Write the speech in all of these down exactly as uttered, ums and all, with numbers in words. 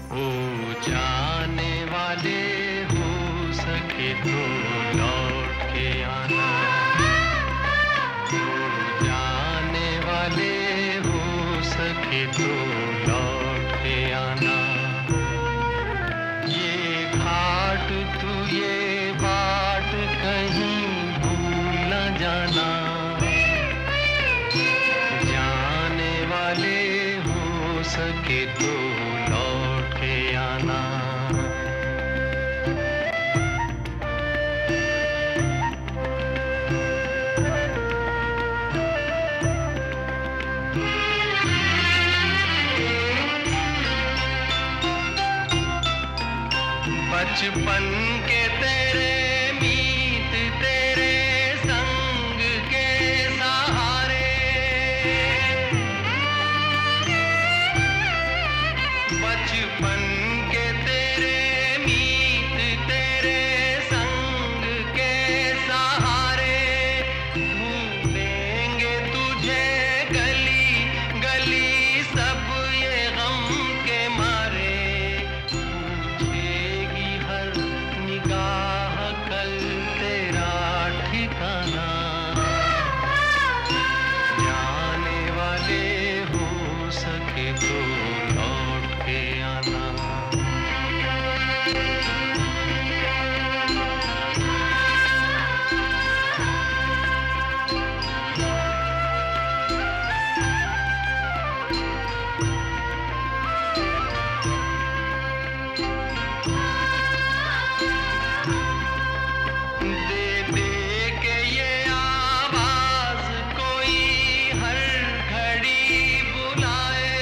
ओ जाने वाले हो सके तो लौट के आना, ओ जाने वाले हो सके तो लौट के आना। ये घाट तू ये बाट कहीं भूल न जाना, जाने वाले हो सके तो लौट के आना। बचपन के तेरे मीत तेरे संग के सहारे, बचपन के तेरे मीत तेरे संग के सहारे, ढूंढेंगे तुझे गली गली सब ये गम के मारे। पूछेगी हर निगाह कल तेरा ठिकाना, जाने वाले हो सके तो लौट के आना। दे दे के ये आवाज कोई हर घड़ी बुलाए,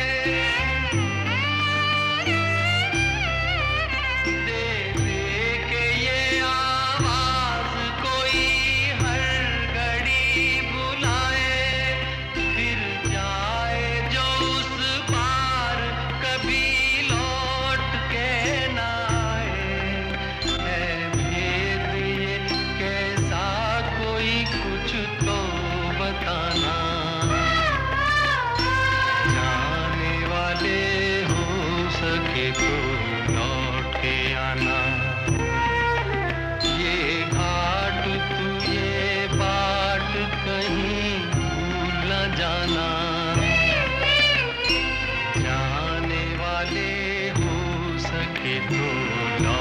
दे दे के ये आवाज कोई हर घड़ी बुलाए। फिर जाए जो उस पार कभी लौट के ना आए। है भेद ये कैसा कोई कुछ तो बताना, जाने वाले हो सके तो लौट के आना। ये घाट तू ये बाट कहीं भूल न जाना, जाने वाले हो सके तो लौट